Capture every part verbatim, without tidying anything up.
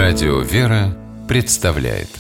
Радио «Вера» представляет.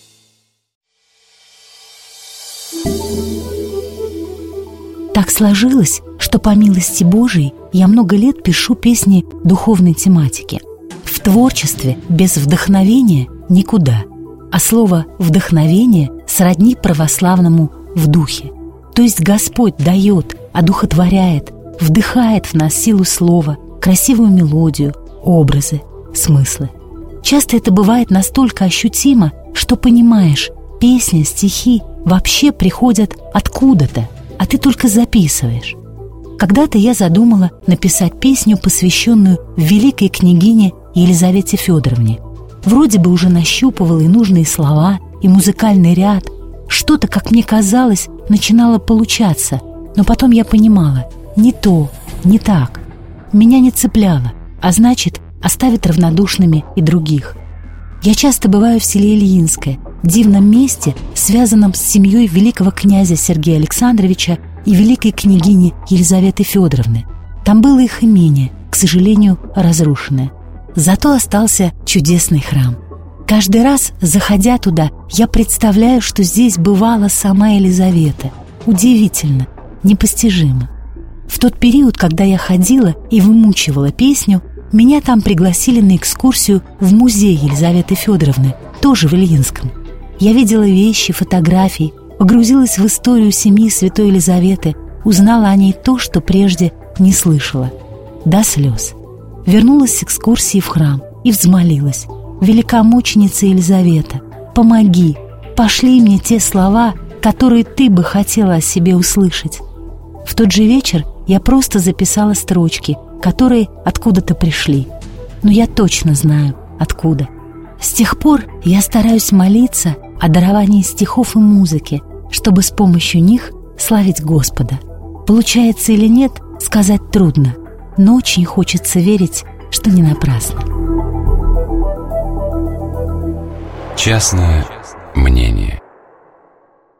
Так сложилось, что по милости Божией я много лет пишу песни духовной тематики. В творчестве без вдохновения никуда, а слово «вдохновение» сродни православному «в духе». То есть Господь дает, одухотворяет, вдыхает в нас силу слова, красивую мелодию, образы, смыслы. Часто это бывает настолько ощутимо, что понимаешь, песни, стихи вообще приходят откуда-то, а ты только записываешь. Когда-то я задумала написать песню, посвященную великой княгине Елизавете Федоровне. Вроде бы уже нащупывала и нужные слова, и музыкальный ряд. Что-то, как мне казалось, начинало получаться, но потом я понимала – не то, не так. Меня не цепляло, а значит, оставит равнодушными и других. Я часто бываю в селе Ильинское, дивном месте, связанном с семьей великого князя Сергея Александровича и великой княгини Елизаветы Федоровны. Там было их имение, к сожалению, разрушенное. Зато остался чудесный храм. Каждый раз, заходя туда, я представляю, что здесь бывала сама Елизавета. Удивительно, непостижимо. В тот период, когда я ходила и вымучивала песню, меня там пригласили на экскурсию в музей Елизаветы Федоровны, тоже в Ильинском. Я видела вещи, фотографии, погрузилась в историю семьи святой Елизаветы, узнала о ней то, что прежде не слышала. До слез. Вернулась с экскурсии в храм и взмолилась: «Великомученица Елизавета, помоги, пошли мне те слова, которые ты бы хотела о себе услышать». В тот же вечер я просто записала строчки, которые откуда-то пришли. Но я точно знаю, откуда. С тех пор я стараюсь молиться о даровании стихов и музыки, чтобы с помощью них славить Господа. Получается или нет, сказать трудно, но очень хочется верить, что не напрасно. Частное мнение.